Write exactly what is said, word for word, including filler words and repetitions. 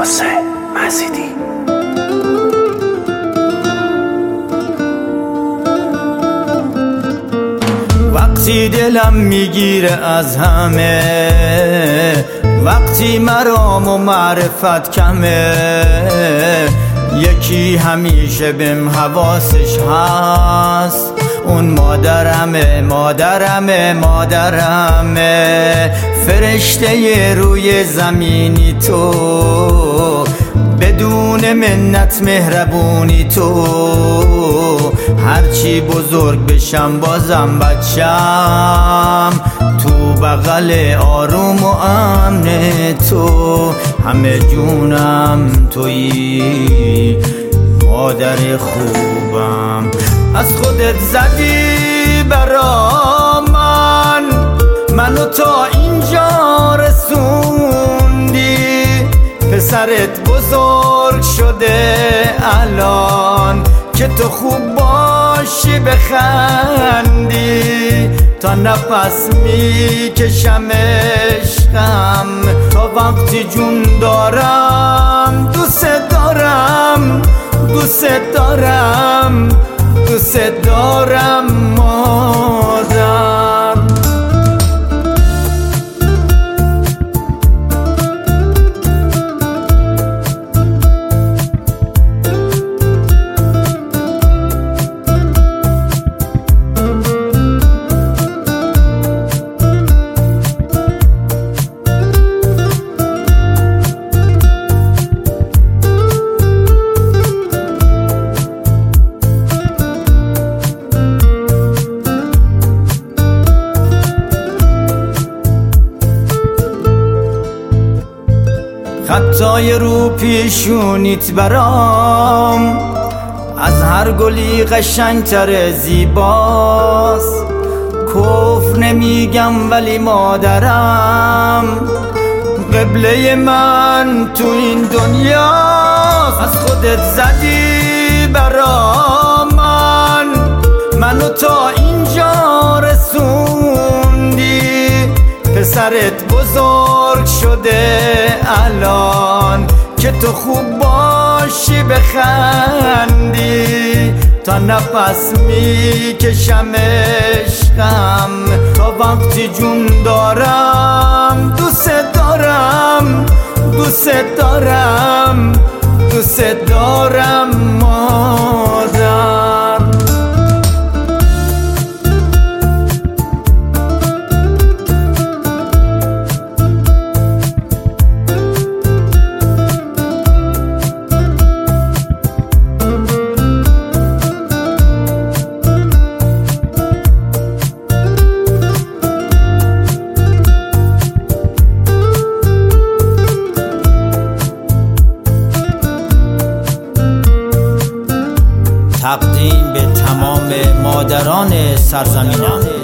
حسین مزیدی. وقتی دلم میگیره از همه، وقتی مرام و معرفت کمه، یکی همیشه بهم حواسش هست، اون مادرمه مادرمه مادرمه. فرشته روی زمینی تو، بدون منت مهربونی تو. هرچی بزرگ بشم بازم بچم، تو بغل آروم و امن تو. همه جونم تویی مادر خوبم. از خودت زدی برا من، منو تا اینجا رسوندی. پسرت بزرگ شده الان، که تو خوب باشی بخندی. تا نفس میکشم عشقم، تا وقتی جون دارم دوست دارم دوست دارم دوست دارم مادر. خطای رو پیشونیت برام، از هر گلی قشنگتر زیباست. کفر نمیگم ولی مادرم، قبله من تو این دنیاست. از خودت زدی برا من، منو تا اینجا رسوندی. پسرت بزرگ شده الان، که تو خوب باشی بخندی. تا نفس میکشم عشقم، تا وقتی جون دارم دوست دارم دوست دارم دوست دارم مادر. تقدیم به تمام مادران سرزمینم.